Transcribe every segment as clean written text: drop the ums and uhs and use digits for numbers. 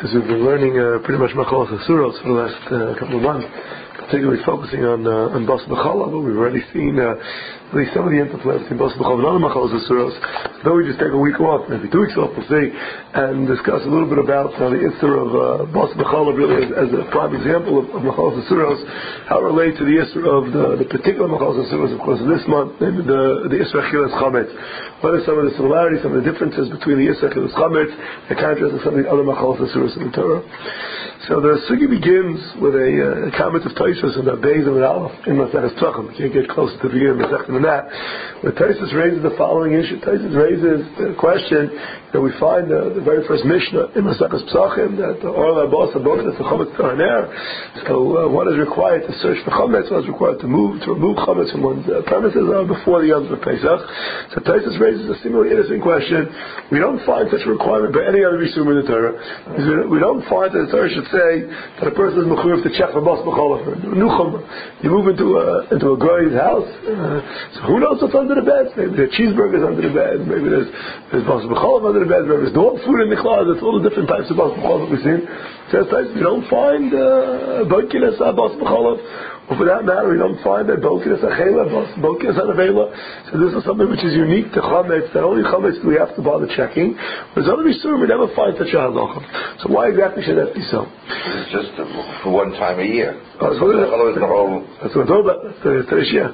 Since we've been learning pretty much Machalas Asuros for the last couple of months, particularly focusing on Bas B'Chala, but we've already seen at least some of the interplay between Bas B'Chala and other Machalas Asuros. Then we just take a week off, maybe 2 weeks off, we'll see, and discuss a little bit about the Isser of Bas B'Chala really as a prime example of Machalas Asuros, how it relates to the Isser of the particular Machalas Asuros, of course, this month, namely the Isser Achilas Chametz. What are some of the similarities, some of the differences between the Isser Achilas Chametz and contrast to some of the other Machalas Asuros in the Torah? So the Sugi begins with a comment of Tosfos in the Beis and Aleph in Maseches Psachim. We can't get closer to the beginning of Masechet than that. Where Tosfos raises the following issue. Tosfos raises the question that we find the very first Mishnah in Maseches Psachim that Orla Bas Abokas the Chametz Taraner. So what is required to search for Chametz? What is required to remove Chametz from one's premises before the Yom of Pesach? So Tosfos raises a similarly innocent question. We don't find such a requirement by any other Yisum in the Torah. We don't find that the Torah should say that a person is mechuyev to check for Bas B'Chala. You move into a guy's house, so who knows what's under the bed? Maybe there's cheeseburgers under the bed, maybe there's Bas B'Chala under the bed, maybe there's dog food in the closet. It's all the different types of Bas B'Chala that we've seen. So you don't find Bokinas Bas B'Chala, or for that matter, we don't find that Bokinas Achela, Bokinas Anavela. So this is something which is unique to Chametz, that only Chametz do we have to bother checking. Whereas other Yisurim, we never find such a halacha. So why exactly should that be so? It's just for one time a year. That's what I'm talking about. That's the Shia.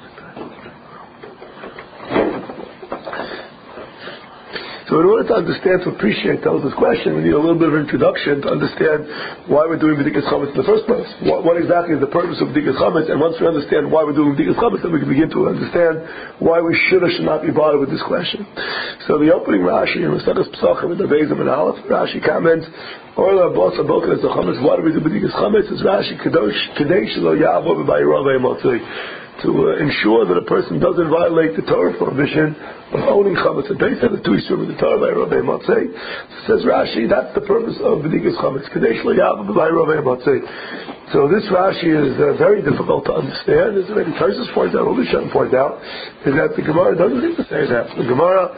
So in order to understand, to appreciate Telz's question, we need a little bit of introduction to understand why we're doing B'dikas Chametz in the first place. What exactly is the purpose of B'dikas Chametz? And once we understand why we're doing B'dikas Chametz, then we can begin to understand why we should or should not be bothered with this question. So the opening Rashi in Maseches Psachim in the Beis and Aleph, Rashi comments, Orla Bas Abokas the Chametz. Why do we do B'dikas Chametz? Is Rashi Kadosh Lo Ya'avor B'Bayirav Ha'Motzei, to ensure that a person doesn't violate the Torah prohibition of owning chametz. And they said the two Yisurim in the Torah by Rabbi Matzei. Says Rashi, that's the purpose of B'dikas Chametz. Kadesh lo ya'avor by Rabbi Matzei. So this Rashi is very difficult to understand. As already Tosfos points out, Olishan points out, is that the Gemara doesn't seem to say that. The Gemara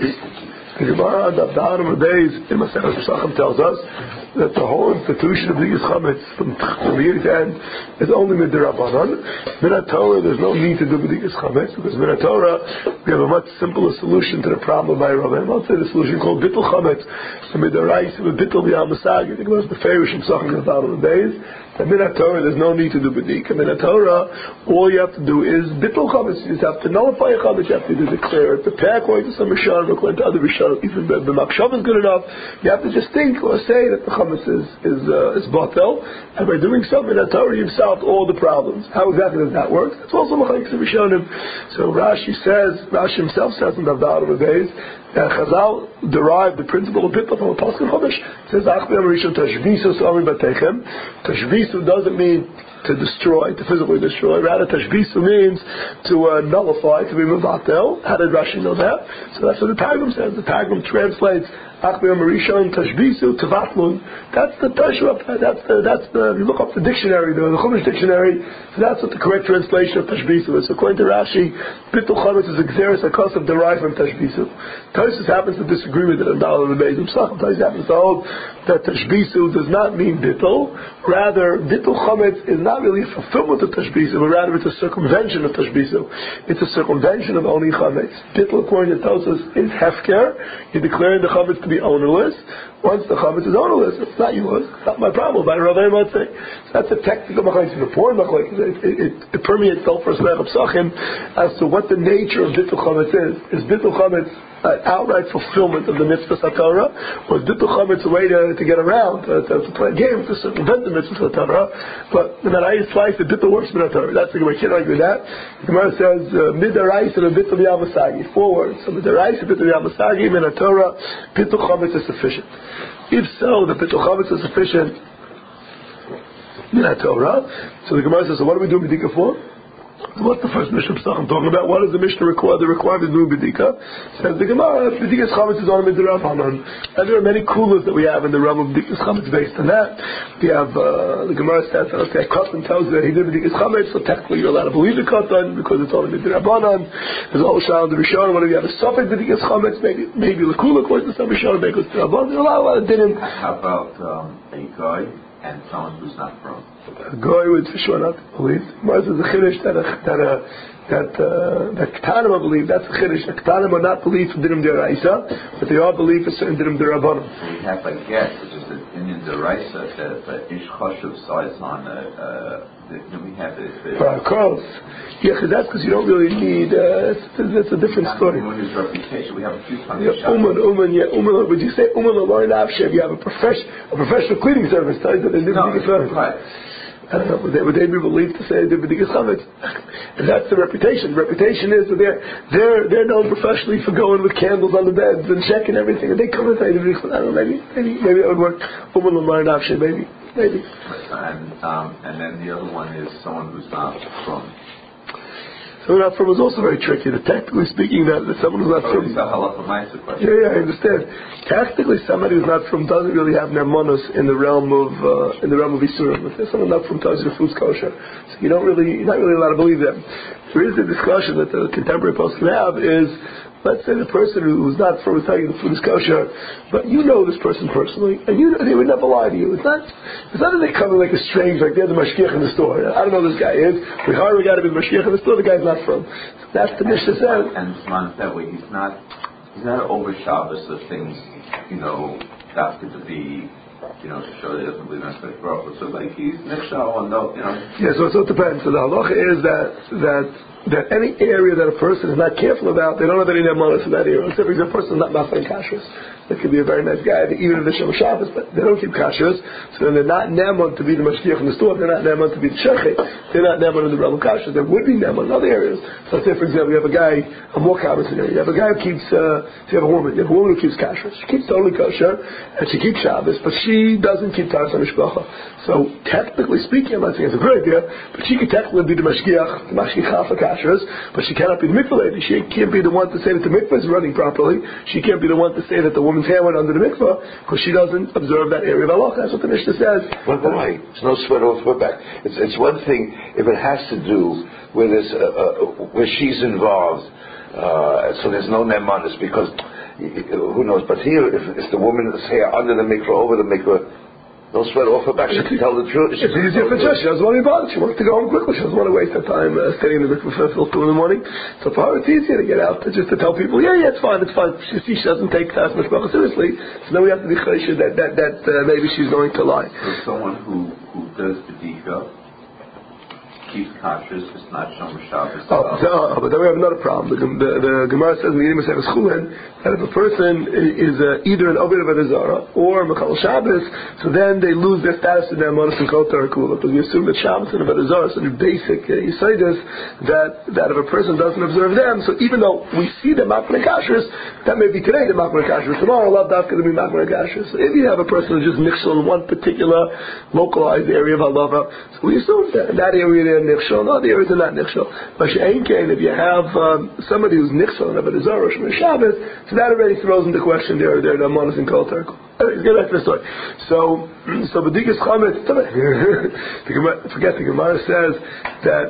on the bottom of the days in Maseches Psachim tells us that the whole institution of B'dikas Chametz from beginning to end is only Midrabanan. Minat Torah, there's no need to do B'dikas Chametz, because Minat Torah, we have a much simpler solution to the problem by Rabbi Matzei, the solution called Bittul Chametz. The Midarais with Bittul B'Yamasag. I think it was the Farish and Psachim on the bottom of the days. And Minat Torah, there's no need to do B'dik. And Minat Torah, all you have to do is Bittul Chametz. You just have to nullify a Chametz, you have to declare it. The pair, according to some Rishonim, according to other Rishonim, even the Makshov is good enough. You have to just think or say that the Chametz is batel, and by doing so, Minat Torah, you've solved all the problems. How exactly does that work? That's also Machlekes Rishonim. So Rashi himself says in the bottom of the days, Chazal derived the principle of Bittul from a Pasuk Chumash. It says, Achbi Amarishon Tashvisu Sa'amim Batechem. Tashvisu doesn't mean to destroy, to physically destroy. Rather, Tashvisu means to nullify, to be Mevatel. How did Rashi know that? So that's what the Targum says. The Targum translates Achbi Amarishon Tashvisu Tevatlun. That's the Tashva. That's the. If you look up the dictionary, the Chumash dictionary, so that's what the correct translation of Tashvisu is. So according to Rashi, Bittul Chametz is Xeris Akasav derived from Tashvisu. Tosfos happens to disagree with it on Daled the Beis Psachim. Tosfos happens to hold that Tashvisu does not mean Bittul. Rather, Bittul Chametz is not really a fulfillment of Tashvisu, but rather it's a circumvention of Tashvisu. It's a circumvention of owning Chametz. Bittul, according to Tosfos, is Hefker. You're declaring the Chametz to be ownerless. Once the Chametz is ownerless, it's not yours. It's not my problem. By Rabbi Matzei. So that's a technical machlekes. It's an important machlekes. It permeates the whole first Masechet Psachim as to what the nature of Bittul Chametz is. Is Bittul Chametz an outright fulfillment of the mitzvah Torah, or is Bittul Chametz a way to get around, to play a game, to circumvent the mitzvah Torah? But in that ayah twice, the Bittul works with Torah. That's the Gemara. Can't argue with that. The Gemara says Midarais and Bittul Yamasagi. 4 words. So Midarais and Bittul Yamasagi, Min Torah, Bittul Chametz is sufficient. If so, the Bittul Chametz is sufficient Min Torah. So the Gemara says, so what do we do B'dika for? What's the first Mishnah I'm talking about? What does the Mishnah require? The requirement of doing B'dika. Says the Gemara, B'dika's Chametz is on Midrabanan. And there are many kulas that we have in the realm of B'dika's Chametz based on that. We have, the Gemara says, okay, Katan tells you that he did B'dika's Chametz, so technically you're allowed to believe the Katan because it's on Midrabanan. There's a whole shal in the Rishon, whenever you have a Sophet B'dika's Chametz, maybe the Kula according to some Rishon, maybe it's Midrabanan. There's a lot of dinim. How about a guy and someone who's not from? A guy would for sure not believe. Mars is a chiddush that Ketanim believe. That's a chiddush. Ketanim are not believed for dinim deraisa, but they are believed for certain dinim derabanan. So we have a get, which is the dinim deraisa that ish chashuv size on then we have it. Of course. Yeah, because that's because you don't really need. That's a different story. His reputation. We have a few times. Uman. Would you say Uman Aloyin Avshev? You have a professional cleaning service. Tell you that they live in the right. I don't know. Would they be believed to say they're B'dikas Chametz? And that's the reputation. The reputation is that they're known professionally for going with candles on the beds and checking everything. And they come and say, I don't know, maybe that would work. Uman Aloyin Avshev, maybe. And then the other one is someone who's not from. Someone not from is also very tricky. Technically speaking, that someone who's not from. Yeah, I understand. Technically, somebody who's not from doesn't really have nemanos in the realm of Yisurim. If there's someone not from tells you the food's kosher, so you're not really allowed to believe them. There is a discussion that the contemporary post can have is, let's say the person who's not from is telling you the food is kosher, but you know this person personally, and you know they would never lie to you. It's not that they come in like a strange, like they're the mashgiach in the store. I don't know who this guy is. We hire a guy to be the mashgiach in the store. The guy's not from. So that's the Mishnah says. And it's not that way. He's not over Shabbos of things, that's going to be. To show that he doesn't believe in Hashem's Baruch. So like he's nechshal and Yeah, so it depends. So the halacha is that any area that a person is not careful about, they don't have any nemanos in that area. Except if a person is not mafrein kashrus. They could be a very nice guy, even if they're Shabbos, but they don't keep kashrus, so then they're not neman to be the mashgiach in the store, they're not neman to be the shechet, they're not neman in the realm of kashrus. There would be neman in other areas. So let's say, for example, you have a guy, a more common scenario, you have a guy who keeps, you have a woman who keeps kashrus. She keeps totally kosher, and she keeps Shabbos, but she doesn't keep Taras HaMishpacha. So, technically speaking, I'm not saying it's a good idea, but she could technically be the mashgiach for kashrus, but she cannot be the mikvah lady. She can't be the one to say that the mikvah is running properly. She can't be the one to say that the woman's hair went under the mikvah because she doesn't observe that area of halacha. That's what the Mishnah says. But why? There's no sweat off her back. It's one thing if it has to do with this, where she's involved, so there's no nemanis because who knows? But here, if the woman's hair under the mikvah, over the mikvah, no sweat off her back. She can tell the truth. It's easier for her. She doesn't want to be bothered. She wants to go home quickly. She doesn't want to waste her time staying in the mikvah till 2 in the morning. So for her, it's easier to get out just to tell people, yeah, it's fine. She doesn't take Taras HaMishpacha seriously. So then we have to be choshev that maybe she's going to lie. So someone who does the b'dika keeps kashrus, it's not shomer Shabbos. But then we have another problem. The Gemara says in the Yiddish Chulin that if a person is either an Obed of Zara or Mekal Shabbos, so then they lose their status in their Monos and Kol Torah Kula. Because we assume that Shabbos and Obed Zara are such basic Yisaitis that if a person doesn't observe them, so even though we see them Makmei Kashrus, that may be today the Makmei Kashrus, tomorrow Lav Dafka to be Makmei Kashrus. So if you have a person who's just nichshel in one particular localized area of halava, so we assume that in that area they're nichshel, no, the areas are not nichshel. But if you have somebody who's nichshel and Avodah Zarah or Shabbos, so that already throws into question their Monos and Kol Torah. Let's get back to the story. So B'dikas Chametz, forget the Gemara says that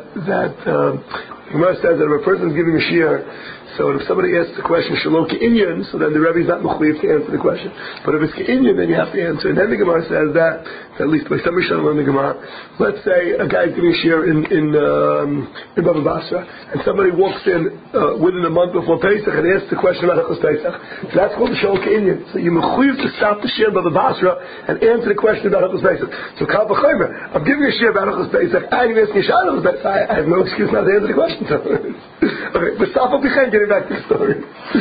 if a person is giving a shiur, so if somebody asks the question Shalom Ke'inyan, so then the Rebbe is not mechuyev to answer the question. But if it's Ke'inyan, then you have to answer. And then the Gemara says that, at least by some Rishonim in the Gemara, let's say a guy is giving a shiur in Bava Basra, and somebody walks in within a month before Pesach and asks the question about Hilchos Pesach. So that's called the Shalom Ke'inyan. So you're mechuyev to stop the shiur in Bava Basra and answer the question about Hilchos Pesach. So Kal V'chomer, I'm giving a shiur about Hilchos Pesach, I'm asking a shiur about Hilchos Pesach. I have no excuse not to answer the question. Okay, but stop up getting back to the story.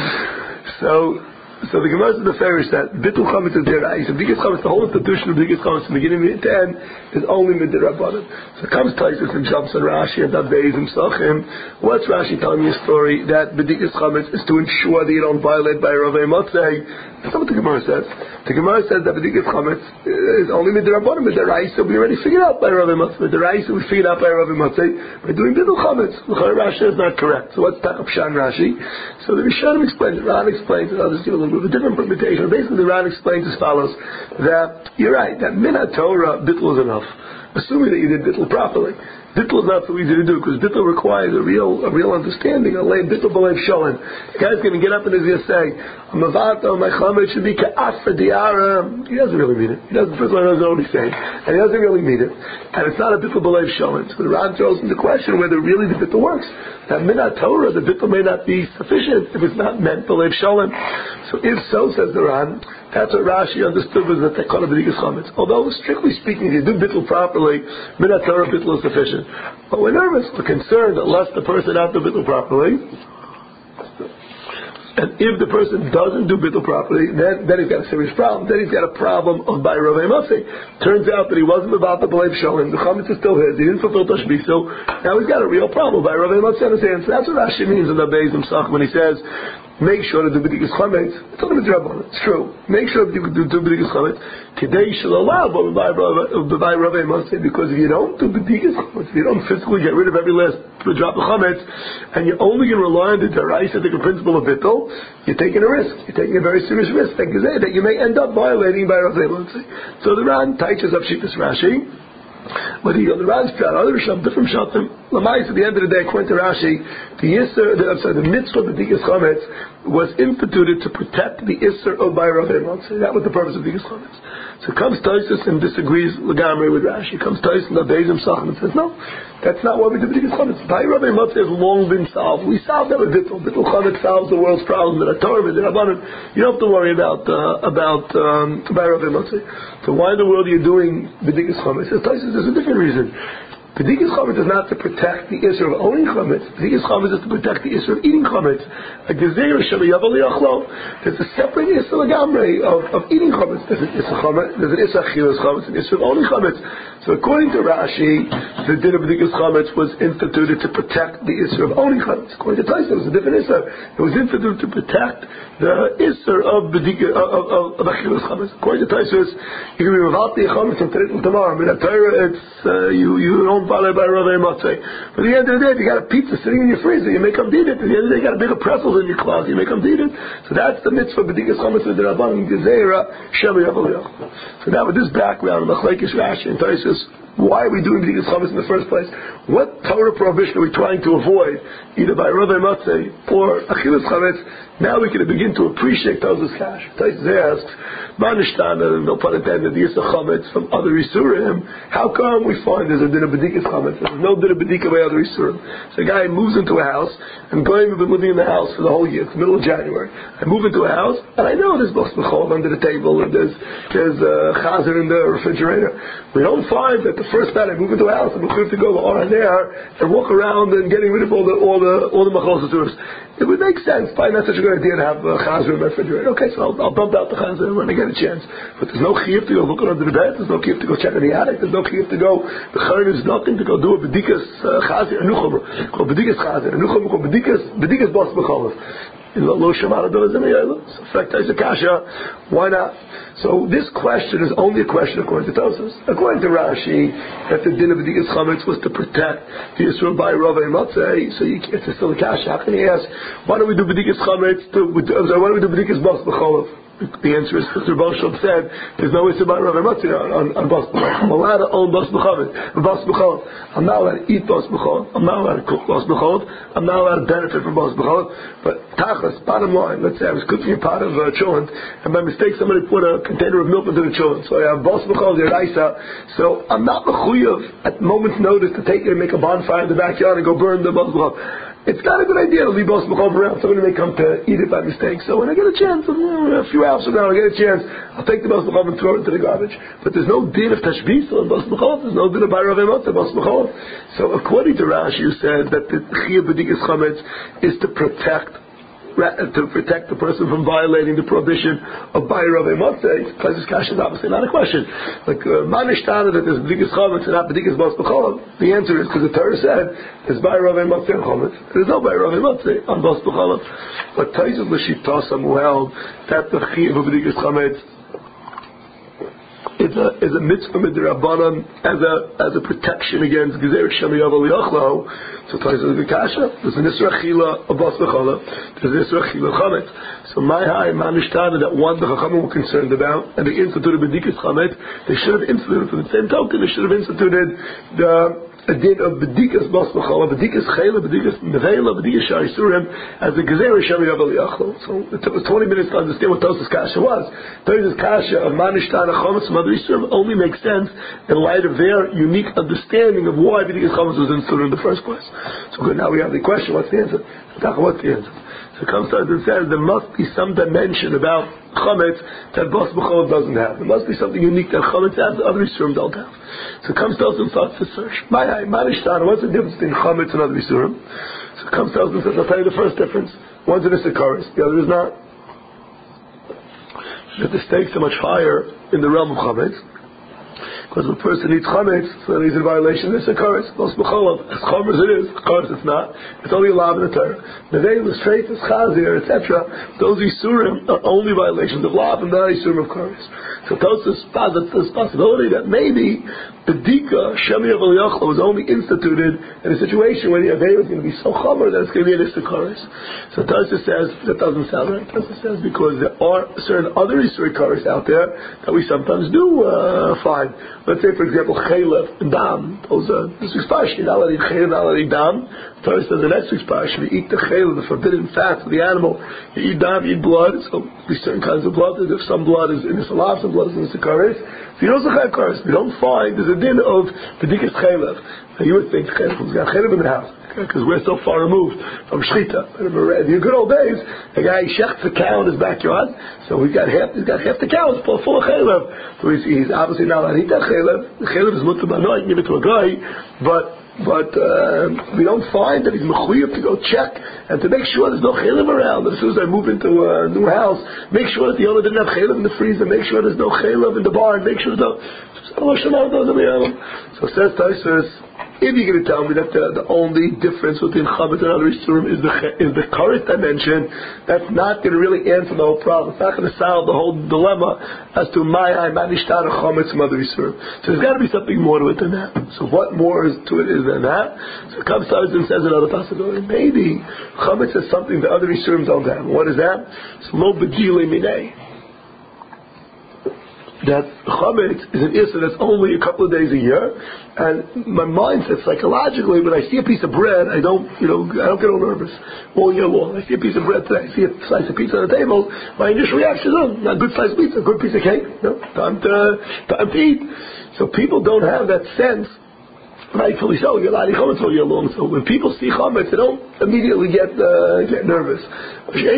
So the Gemara in the Farish that Bitul Chametz is Derais. So B'dikas Chametz, the whole institution of B'dikas Chametz from beginning to end is only Midirabbanan. So comes Taisus and jumps on Rashi and Dabeis and Sachim. What's Rashi telling me a story that B'dikas Chametz is to ensure that you don't violate by Ravei Motzei That's not what the Gemara says. The Gemara says that B'dikas Chametz is only Midrabanan. Midaraisa we already figured out by Rav Matzeh. Midaraisa we figured out by Rav Matzeh by doing Bidul Chametz. Rashi is not correct. So what's Takab Shan Rashi? So the Rishonim explains it. Ran explains it. I'll just give a little bit of a different permutation. Basically, the Ran explains as follows: that you're right. That Minat Torah Bittul is enough, assuming that you did Bittul properly. Bittul is not so easy to do because Bittul requires a real understanding. A lay Bittul b'leiv shalom. The guy's going to get up and he's going to say, "Amavata my chametz should be ka'af for diara." He doesn't really mean it. He doesn't. First of all, he doesn't know what he's saying, and he doesn't really mean it. And it's not a Bittul b'leiv shalom. So the Ran throws into question whether really the Bittul works. That Minat Torah, the Bittul may not be sufficient if it's not meant b'leiv shalom. So if so, says the Ran, that's what Rashi understood was that they call it B'dikas Chametz. Although, strictly speaking, if you do Bittul properly, Minat Torah Bittul is sufficient. But we're nervous, we're concerned that unless the person out to Bittul properly, and if the person doesn't do Bittul properly, then he's got a serious problem. Then he's got a problem of by Rav Matzeh. Turns out that he wasn't about the belief showing. The chametz is still his. He didn't fulfill Tashbih. So now he's got a real problem by Rav Matzeh. So that's what Rashi means in the Beis Msach when he says, make sure to do B'dikas Chametz. It's not a midrabanan. It's true. Make sure that you do B'dikas Chametz. Today shall allow by Rav Matzeh, because if you don't do B'dikas Chametz, if you don't physically get rid of every last drop of Chametz, and you're only going to rely on the Daraisa, the principle of Bittul, you're taking a risk. You're taking a very serious risk that you may end up violating by Rav Matzeh. So the Ran teaches up Shittas Rashi. But the Ran's pshat, other Rishon, different Pshatim, Lamais, at the end of the day, according to Rashi, the mitzvah of B'dikas Chametz was instituted to protect the Isser of by Rav Matzeh. That was the purpose of B'dikas Chametz. So comes Tosfos and disagrees Lagamri with Rashi. Comes Tosfos and the Beis Msach and says, no, that's not what we do B'dikas Chametz. By Rav Matzeh has long been solved. We solved that with Bittul. Bittul Chametz solves the world's problems. In a Torah, in Rabbanan, you don't have to worry about by Rav Matzeh. So why in the world are you doing B'dikas Chametz? There's a different reason. B'dikas Chametz is not to protect the Isser of owning Chametz. B'dikas Chametz is to protect the Isser of eating Chametz. A Gezeira Shel Yavel Yachlo. There's a separate Isser Lagamrei of eating Chametz. There's an Isser Chametz, there's an Isser Achilas Chametz, an Isser of owning Chametz. So according to Rashi, the din of B'dikas Chametz was instituted to protect the Isser of owning Chametz. According to Tosfos, it was a different Isser. It was instituted to protect the Isser of Achilas Chametz. According to Tosfos, you can be without the Chametz from today till tomorrow. In a Torah, it's you don't follow by Rav Matzeh. But at the end of the day, if you got a pizza sitting in your freezer, you make them eat it. At the end of the day, you got a bigger pretzels in your closet, you make them eat it. So that's the mitzvah B'dikas Chametz with the Rabbanan Gezeira Shel Yavel Yachlo. So now with this background, Machlekes Rashi and Tosfos, why are we doing B'dikas Chametz in the first place? What Torah prohibition are we trying to avoid, either by Rav Matzeh or Achilas Chametz? Now we can begin to appreciate Tosfos Kash. Tosfos asks, Manishtana, no pun intended, the Yisra Chametz from other Yisurim. How come we find there's a din of B'dikas Chametz? There's no din of B'dika by other Yisurim. So a guy moves into a house, and going, we've been living in the house for the whole year. It's the middle of January. I move into a house, and I know there's Bas B'chol under the table, and there's chazer in the refrigerator. We don't find that the first night I move into a house, I'm going to go on there and walk around and getting rid of all the machos asuros. It would make sense. Probably not such a good idea to have a chazer in my refrigerator. Okay, so I'll bump out the chazer when I get a chance. But there's no chiyuv to go look under the bed. There's no chiyuv to go check in the attic. There's no chiyuv to go. The chayr is nothing to go do a b'dikas chazer. Anuchom called b'dikas chazer. Anuchom called b'dikas bas b'cholav. In the lo shamara does in the so fact is a kasha. Why not? So this question is only a question according to Tosfos. According to Rashi, that the din of B'dikas Chametz was to protect the Yisrael by Rav Matzeh. So it's still a kasha. How can he ask? Why don't we do B'dikas Chametz? Why don't we do B'dikas bas b'cholav? The answer is because Rabbi Shlomo said there's no issue about Rav Matzeh on bas b'cholav. I'm allowed to own bas b'cholav. I'm not allowed to eat bas b'cholav. I'm not allowed to cook bas b'cholav. I'm not allowed to benefit from bas b'cholav. But tachas, bottom line, let's say I was cooking a pot of cholent, and by mistake somebody put a container of milk into the cholent. So I have bas b'cholav, deraisa. So I'm not mechuyev at moment's notice to take it and make a bonfire in the backyard and go burn the bas b'cholav. It's not a good idea to leave bas b'cholav around. Somebody may come to eat it by mistake. So when I get a chance, a few hours from now, I get a chance, I'll take the bas b'cholav and throw it into the garbage. But there's no din of tashbis on bas b'cholav. There's no din of Rav Matzeh bas b'cholav. So according to Rashi, you said that the chiyuv b'dikas chametz is to protect protect the person from violating the prohibition of Bai Ravei Matzeh, Taisus Kasha is obviously not a question. Like Manishtana that there's B'dikas Chametz and not B'dikas Bas B'cholam. The answer is because the Torah said there's Bai Ravei Matzeh and Chametz. There's no Bai Ravei Matzeh on Bas B'cholam. But Taisus L'Shitasa Muhel that the Chiv of B'dikas Chametz is a mitzvah midrabanan as a protection against gezer shemi yavel yachlo. So Taisus the kasha. There's an isra chila of bas b'chala. There's an isra chila chametz. So my high manishtana that one the chachamim were concerned about, and they instituted b'dikas chametz. They should have instituted for the same token. They should have instituted a din of b'dikas bas b'chala, b'dikas chayla, b'dikas nevela, b'dikas shayisurim as the gezer shemi yavel yachlo. So it took us 20 minutes to understand what Taisus kasha was. Taisus kasha of manishtana chametz only makes sense in light of their unique understanding of why B'dikas Chametz was instituted in the first place. So good, now we have the question, what's the answer? What's the answer? So it comes to us and says there must be some dimension about Chametz that Bas B'cholam doesn't have. There must be something unique that Chametz has that other Yisurim don't have. So it comes to us and starts to search. What's the difference between Chametz and other Yisurim? So it comes to us and says, I'll tell you the first difference. One's an Issachar, the other is not. That the stakes are much higher in the realm of chametz, because if a person eats chametz, so he's in violation of this occurrence. Most b'cholav, as chomer as it is, of course it's not. It's only allowed in the Torah. Neveil, Shreit, Chazir, etc. Those isurim are only violations of lav and not isurim of chorus. So Tosfos posits this possibility that maybe the Dika Shemi Yavel Yachlo was only instituted in a situation where the Aveil is going to be so chomer that it's going to be an Issachar. So Tosfos says that doesn't sound right. Tosfos says because there are certain other Issachars out there that we sometimes do find. Let's say, for example, Chaylev and Dam. Those are this week's parsha. You're not allowed to eat Chaylev, not allowed to eat Dam. Torah says the next week's parsha, you eat the Chaylev, the forbidden fat of the animal. You eat Dam, you eat blood. So there's certain kinds of blood. If some blood is in the salav, some blood is in the sikaris. If you don't say karis, we don't find there's a din of B'dikas Chaylev. Now you would think Chaylev has got Chaylev in the house because we're so far removed from Shechita. But in the good old days, a guy shechts a cow in his backyard, so he's got half the cow is full of Chaylev. So he's obviously not allowed to eat that Chaylev. The Chaylev is mutter b'no, you can give it to a guy, but we don't find that he's mechuyev to go check and to make sure there's no chaylev around. As soon as I move into a new house, make sure that the owner didn't have chaylev in the freezer, make sure there's no chaylev in the barn, make sure there's no. So says Tosfos, if you're going to tell me that the only difference between chametz and other isurim is the current dimension, that's not going to really answer the whole problem. It's not going to solve the whole dilemma as to my manishtar chametz and other isurim. So there's got to be something more to it than that. So what more is to it is than that? So it comes to us and says another possibility. Maybe chametz is something that other isurim don't have. What is that? It's lo b'dilei minei. That chametz is an issur that's only a couple of days a year, and my mind says psychologically, when I see a piece of bread, I don't get all nervous all year long. I see a piece of bread today, I see a slice of pizza on the table, my initial reaction is, not a good slice of pizza, a good piece of cake, time to eat. So people don't have that sense. Rightfully so, you're allowed to chametz all year long. So when people see chametz, they don't immediately get nervous. If a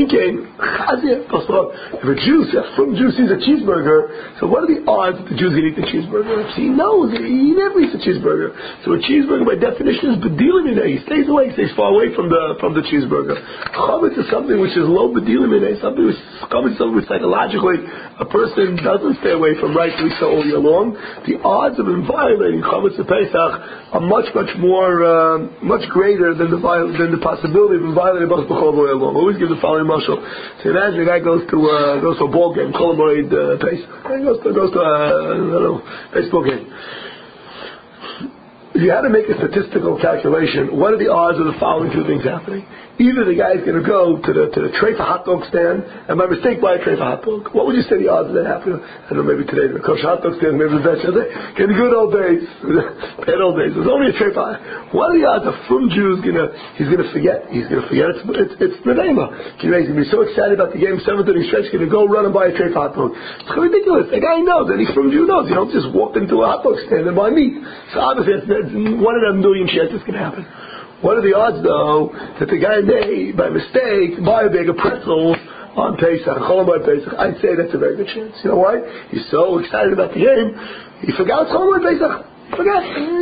Jew, from Jew sees a cheeseburger, so what are the odds that the Jew's going to eat the cheeseburger? He knows he never eats a cheeseburger. So a cheeseburger, by definition, is b'dilim minei. He stays away, stays far away from the cheeseburger. Chametz is something which is low b'dilim minei. Something which psychologically a person doesn't stay away from rightfully so all year long. The odds of him violating chametz of Pesach are much greater than the possibility of him violating Bas B'chol all year long. Always give the following mashal. So imagine a guy goes to a ball game, Kol Hamoed Pesach. He goes to a baseball game. If you had to make a statistical calculation, what are the odds of the following two things happening? Either the guy is going to go to the tray for hot dog stand and by mistake buy a tray for hot dog. What would you say the odds of that happening? I don't know, maybe today the kosher hot dog stand, maybe the best. In the good old days, bad old days, there's only a tray for hot dog. What are the odds of from Jews he's going to forget? He's going to forget it's Nevema. He's going to be so excited about the game, 7:30 stretch, he's going to go run and buy a tray for hot dog. It's ridiculous. The guy knows, and he's from Jew knows. You don't just walk into a hot dog stand and buy meat. So obviously, it's one in a million chances it's going to happen. What are the odds, though, that the guy may, by mistake, buy a bag of pretzels on Pesach, Chol Hamoed Pesach? I'd say that's a very good chance. You know why? He's so excited about the game, he forgot Chol Hamoed Pesach. Forgot.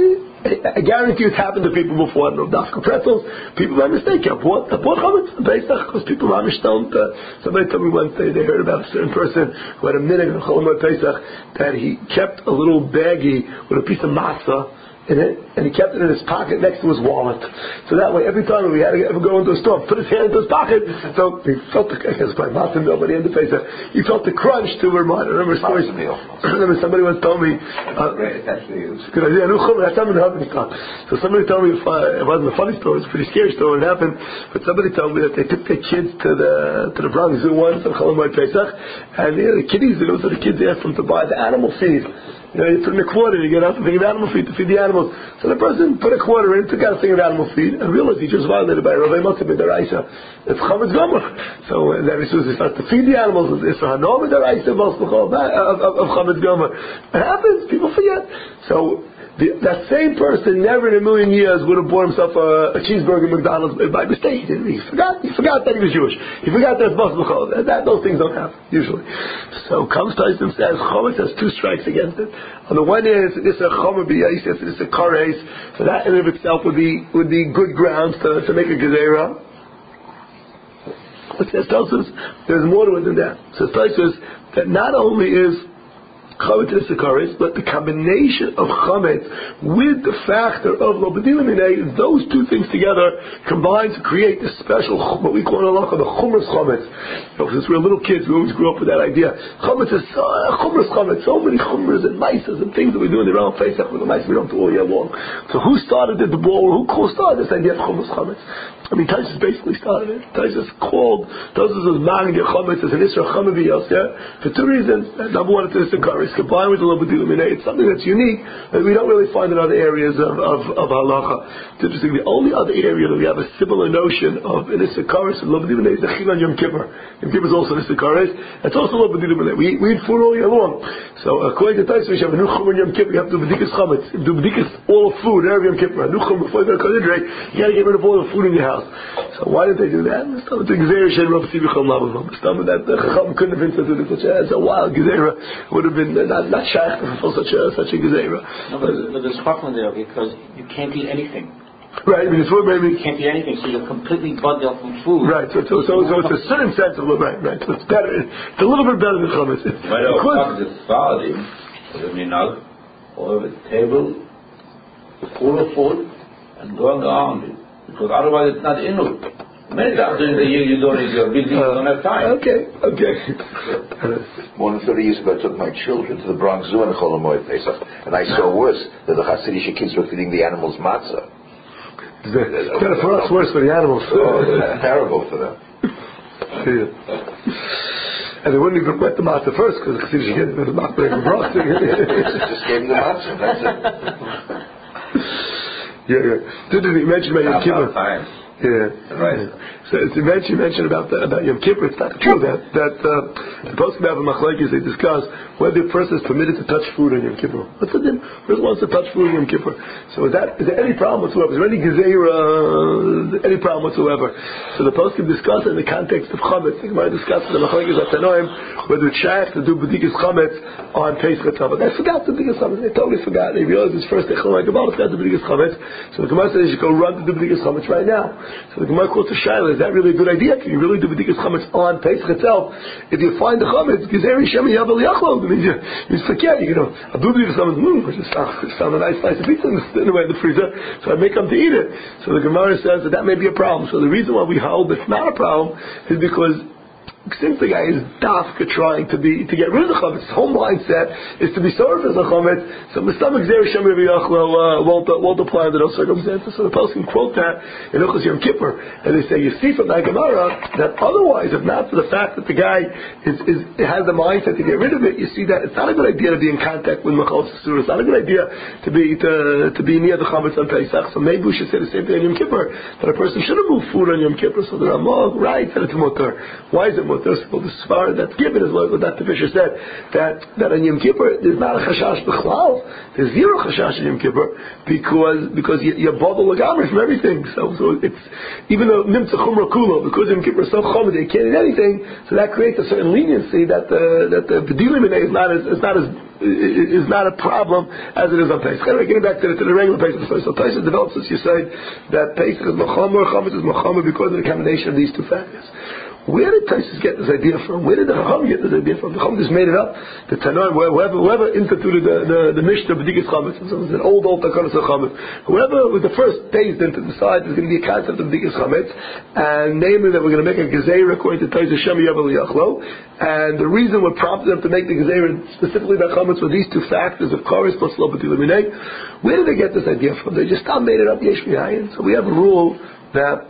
I guarantee it's happened to people before. I don't know, Dafka pretzels. People by mistake have bought chametz on Pesach because people mamish don't. Somebody told me once they heard about a certain person who had a minhag on Chol Hamoed Pesach that he kept a little baggie with a piece of matzah in it, and he kept it in his pocket next to his wallet. So that way, every time we had to ever go into a store, put his hand into his pocket. So he felt I guess probably matzah meal by the end of Pesach. He felt the crunch to remind. I remember stories. Somebody once told me. Good idea. That's something that happened. So somebody told me it wasn't a funny story. It's a pretty scary story. It happened, but somebody told me that they took their kids to the Bronx Zoo once on Chol Hamoed Pesach, and the kiddies, so the kids asked them to buy the animal feed. You put in a quarter, you get out a thing of animal feed to feed the animals. So the person put a quarter in, took out a thing of animal feed, and realized he just violated by Ravei Matzah B'Daraisa. It's chametz gomer. So then he starts to feed the animals. It's a hanom B'Daraisa of chametz gomer. It happens. People forget. So that same person never in a million years would have bought himself a cheeseburger at McDonald's by mistake. He forgot that he was Jewish. He forgot that it's Bas B'chol. Those things don't happen usually. So comes Tyson says chametz has two strikes against it. On the one hand, it's a chomer b'yais, it's a kares. So that in and of itself would be good grounds to make a gezerah. But says Tosfos, there's more to it than that. So Tosfos that not only is chametz is a kares, but the combination of chametz with the factor of lo b'dilim minei, those two things together combine to create this special what we call in halacha the chumras chametz. Since we're little kids, we always grew up with that idea. Chametz is chumras chametz, so many chumras and mices and things that we do in the round Pesach with the mice we don't do all year long. So who started the ball? Who started this idea of chumras chametz? I mean, Taisus basically started it. Taisus was Magen Chametz as an Isra Chametz for two reasons. Number one, it's a kares combined with the lo b'dilim minei. It's something that's unique that we don't really find in other areas of halacha. It's interesting. The only other area that we have a similar notion of an Isra kares and lo b'dilim minei is the Chil on Yom Kippur. Yom Kippur is also an Isra kares. It's also lo b'dilim minei. We eat food all year long. So according to Taisus, we have a new Chum on Yom Kippur. You have to do b'dikas chametz. You do b'dikas all of food every Yom Kippur. A new Chum before you go to Kadidrei. You got to get rid of all the food in your house. So why did they do that? That the Chacham couldn't have been such a wild gezerah. Would have been not shaykh to fulfill such a gezerah. No, but there's problem there because you can't eat anything. Right, I mean, it's what maybe you can't eat anything, so you're completely bugged out from food. Right, so it's a certain sense of right. So it's better. It's a little bit better than chametz. Or a table full of food and going around it. Because otherwise it's not inu. Many times during the year you're busy, you don't have time. Okay. More than 30 years ago I took my children to the Bronx Zoo on Chol Hamoed Pesach, and I saw worse, that the Hasidic kids were feeding the animals matzah. Better for us, worse for the animals. Terrible for them. And they wouldn't even wet the matzah first because the Hasidic kids were not very broth. Just gave them the matzah, that's it. Yeah. Didn't he mention about Yom Kippur? Yeah. Right. So you mentioned about Yom Kippur. It's not true that the Poskim have a machlokes. They discuss whether a person is permitted to touch food on Yom Kippur. What's the din? Person wants to touch food on Yom Kippur. So is there any problem whatsoever? Is there any gezerah? Any problem whatsoever? So the Poskim discuss in the context of chametz. The Gemara discussed in the machlokes at Tanoim whether it's shaykh to do b'dikas chametz on Pesach itself. But they forgot the b'dikas chametz. They totally forgot. They realized it's first they like about the b'dikas chametz. So the Gemara says you should go run to do b'dikas chametz right now. So the Gemara quotes a shaila. Is that really a good idea? Can you really do b'dikas chametz on Pesach itself? If you find the chametz, gezeri shem yavel yachlol. It means you forget. I'll do b'dikas chametz. I just found a nice slice of pizza in the freezer, so I make them to eat it. So the Gemara says that may be a problem. So the reason why we hold it's not a problem is because since the guy is dafka trying to get rid of the chametz, his whole mindset is to be sorry for the chametz. So Mistam Gzer Shem won't apply under those circumstances. So the Poskim quote that in Ilchos Yom Kippur, and they say you see from that Gemara that otherwise, if not for the fact that the guy has the mindset to get rid of it, you see that it's not a good idea to be in contact with Machal Sasur. It's not a good idea to be near the chametz on Pesach. So maybe we should say the same thing on Yom Kippur, that a person shouldn't move food on Yom Kippur. So the Ramah writes that it's mutar. Why is it mutar? Well, the svara that's given is what Dr. Fisher said, that on Yom Kippur there's not a chashash b'chlal, there's zero chashash in Yom Kippur because you're bubble lagamri from everything. So it's even though nimtza chumra kulo, because Yom Kippur is so chomed they can't eat anything, so that creates a certain leniency that the b'dilim is not as is not a problem as it is on Pesach. Anyway, getting back to the regular Pesach first. So Pesach develops as you say that Pesach is Mechamer, Chametz is Mechamer because of the combination of these two factors. Where did Taisus get this idea from? Where did the Chacham get this idea from? The Chacham just made it up. The Tanoi, whoever instituted the Mishnah of B'dikas Chametz, it was an old Takanas of Chametz. Whoever was the first based in to decide there's going to be a concept of B'dikas Chametz, and namely that we're going to make a Gezeira according to Taisus Shem Yavel Yachlo, and the reason what prompted them to make the Gezeira specifically about Chametz were these two factors of Kares plus Lo B'til Minei. Where did they get this idea from? They just made it up Yesh Mihayin. So we have a rule that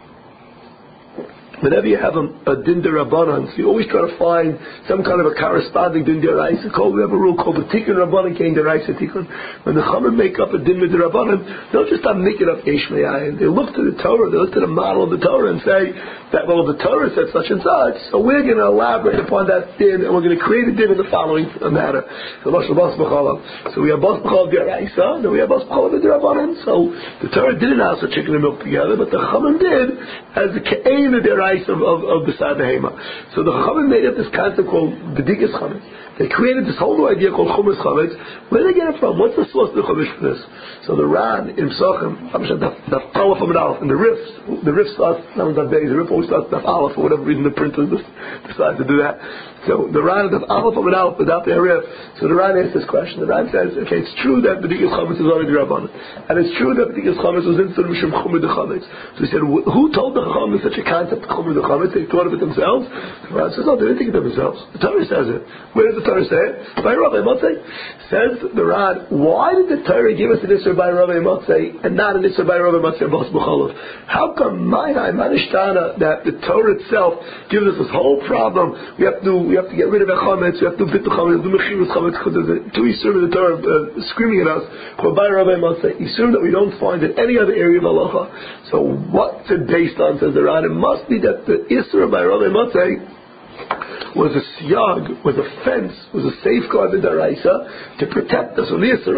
whenever you have a din derabanan, so you always try to find some kind of a corresponding din deraisa. We have a rule called the tikkun rabbanan kein deraisa tikkun. When the Chachamim make up a din derabanan, they'll just not make it up yesh me'ayin. They look to the Torah, they look to the model of the Torah and say that, well, the Torah said such and such, so we're going to elaborate upon that din and we're going to create a din in the following manner. So we have bas b'chol deraisa, then we have bas b'chol derabanan. So the Torah didn't ask for chicken and milk together, but the Chachamim did as the ke'ein deraisa of the Behema. So the Chachamim made up this concept called B'dikas Chametz. They created this whole new idea called Chumash Chametz. Where did they get it from? What's the source of the Chumash for this? So the Ran in Psachim, the Aleph from Aleph, and the Rif starts not on days. The Rif always starts with Aleph for whatever reason the printer decided to do that. So the Ran of Aleph from Aleph without the Rif. So the Ran asks this question. The Ran says, okay, it's true that B'dikas Chametz is already Rabbanan, and it's true that B'dikas Chametz was instituted Mishum Chumud Chametz. So he said, who told the Chachamim such a concept? Chumud Chametz? They thought of it themselves. The Ran says, no, they didn't think of it themselves. The Torah says it. Where does the Torah say it? By Rabbi Motzei. Says the Ran, why did the Torah give us an Isser by Rabbi Motzei and not an Isser by Rabbi Motzei and Bas B'cholov? How come Manishtana that the Torah itself gives us this whole problem? We have to get rid of Chametz, we have to bit the Chametz, do Mechirus Chametz, because there's two Isser in the Torah screaming at us for by Rabbi Motzei. Isser that we don't find in any other area of halacha. So what's it based on? Says the Ran. It must be that the Isser by Rabbi Motzei was a siyag, was a fence, was a safeguard in Daraisa to protect us. So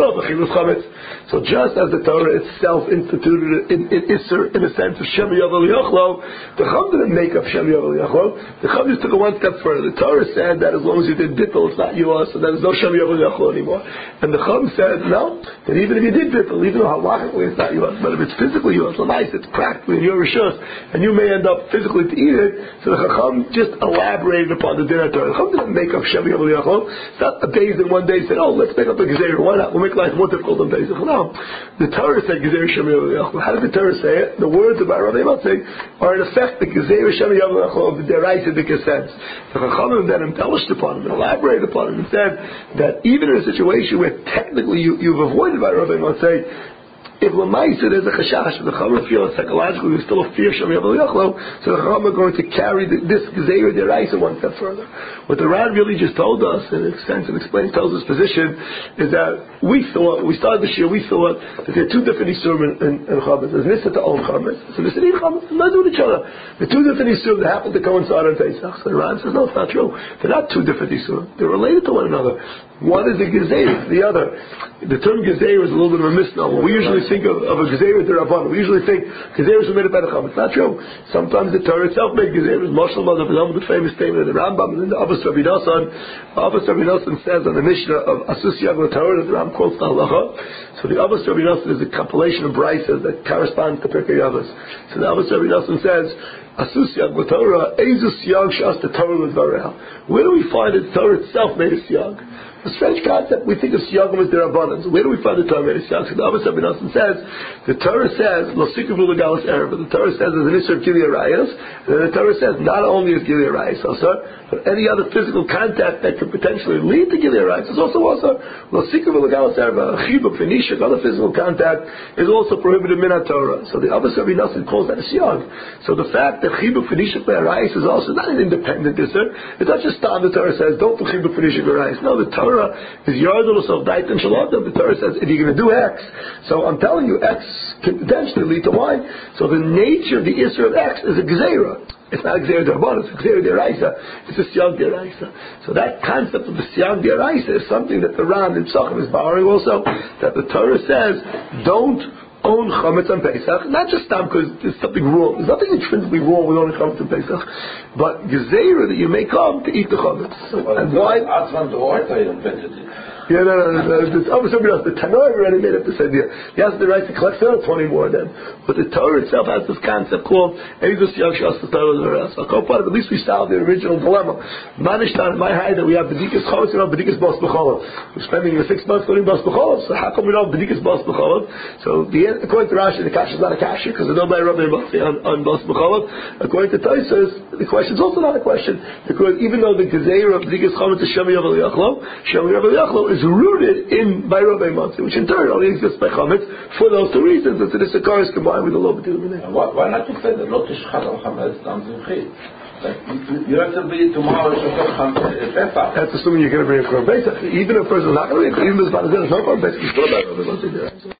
just as the Torah itself instituted in Isser in a sense of Shem Yavel Yachlo, the Chum didn't make up Shem Yavel Yachlo. The Chum just took it one step further. The Torah said that as long as you did bittul, it's not yours, so there's no Shem Yavel Yachlo anymore. And the Chum said, no, that even if you did bittul, even though halachically it's not yours, but if it's physically yours, so nice, it's practically in your rishus, and you may end up physically to eat it, so the Chacham just elaborated upon the dinner Torah. The Chacham didn't make up Shem Yavel Yachlo. It's not a days in one day said, oh, let's make up a Gezeira. Why not? We'll make life more difficult than days. No. The Torah said Gezeira Shem Yavel Yachlo. How did the Torah say it? The words of Rabbi Motzei are in effect the Gezeira Shem Yavel Yachlo of the Deraisa Dika sense. The Chachamim then embellished upon it and elaborated upon it and said that even in a situation where technically you've avoided by Rabbi Motzei, if Lamaisa there's a chashash, the Chachamim feel psychologically there's still a fear Shem Yavel Yachlo, so the Chachamim are going to carry this Gezeira Deraisa one step further. What the Ran really just told us, in a sense, and tells his position, is that we started this year, we thought that there are two different Isurim in Chametz. There's Nissa to own Chametz, so Nissa to eat Chametz, they're not doing each other. The two different Isurim that happen to coincide on Pesach. So the Ran says, no, it's not true. They're not two different Isurim. They're related to one another. One is the Gezeira, the other. The term Gezeira is a little bit of a misnomer. We usually think of a Gezeira D'Rabbanan. We usually think Gezeiras were made by the Chametz. It's not true. Sometimes the Torah itself made Gezeiras. Moshe Malach, the famous statement of the Rambam, and the Abbas Rabbi Nosson. Abbas Rabbi Nosson says on the Mishnah of Asus Yag L'Torah that the Ram quotes the Halacha. So the Abbas Rabbi Nosson is a compilation of braysos that corresponds to Pirkei Avos. So the Abbas Rabbi Nosson says, Asus Yag L'Torah, Ezus Yag Shas the Torah L'Dvareha. Where do we find that the Torah itself made a Siyag? A strange concept. We think of Siyagim as their abundance. Where do we find the Torah made a Siyag? So the Abbas Rabbi Nosson says, the Torah says, Lo Sikavu L'Galas Erev. The Torah says there's an Isser of Gilead Rayas, and then the Torah says not only is Gilead Rayas also, but any other physical contact that could potentially lead to Gilead Rayas is also Lo Sikavu L'Galas Erev. A Chibuk, Finishik, other physical contact is also prohibited min Torah. So the Abbas Rabbi Nosson calls that a Siyag. So the fact that Chibuk, Finishik, Rayas is also not an independent Isser. It's not just the Torah says don't do Chibuk, Finishik, Rayas. No, the Torah is Yardulus of Dait and Shalom. The Torah says if you're going to do X, so I'm telling you X can potentially lead to Y. So the nature of the Isra of X is a Gezeira. It's not a Gezeira D'Rabbanan, it's a Gezeira D'Oraisa. It's a Siyag D'Oraisa. So that concept of the Siyag D'Oraisa is something that the Ran in Psachim is borrowing also, that the Torah says don't own chametz on Pesach, not just because there's something wrong. There's nothing intrinsically wrong with owning chametz on Pesach, but gezeira that you may come to eat the chametz. And why? Yeah, no. It's over somebody else. The Tanoi already made up this idea. He has the right to collect 20 more of them. But the Torah itself has this concept called Ezus Yachshas Torah. So at least we solved the original dilemma. Manishtan, my high that we have B'dikas Chametz, we have B'dikas Bas B'cholav. We're spending 6 months learning Bas B'cholav, so how come we don't have B'dikas Bas B'cholav? So according to Rashi, the kasha is not a kasha because there's nobody Rabbi Matzi on Bas B'cholav. According to Tosfos, the question is also not a question because even though the Gezeira of B'dikas Chametz is Shemi Yavel Yachlo, Shemi Yavel Yachlo is rooted in by Rabbi Matzi, which in turn only exists by Chametz for those two reasons. That the Sakar is combined with the Lo B'til B'nei. Why not to say that Lo Tishchad al Chametz Dam Zimchi? You have to be tomorrow Pesach. That's assuming you're going to bring a Korban Pesach. Even if a person is not going to bring a Korban Pesach, he's still about Rabbi Matzi there.